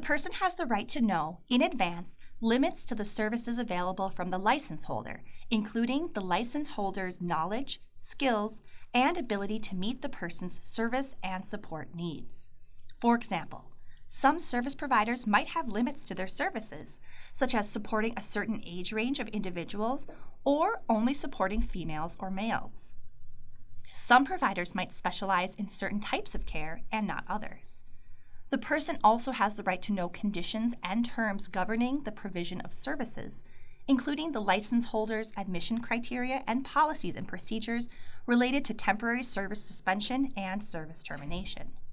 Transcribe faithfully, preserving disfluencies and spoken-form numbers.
person has the right to know, in advance, limits to the services available from the license holder, including the license holder's knowledge, skills, and ability to meet the person's service and support needs. For example, some service providers might have limits to their services, such as supporting a certain age range of individuals or only supporting females or males. Some providers might specialize in certain types of care and not others. The person also has the right to know conditions and terms governing the provision of services, including the license holder's admission criteria and policies and procedures related to temporary service suspension and service termination.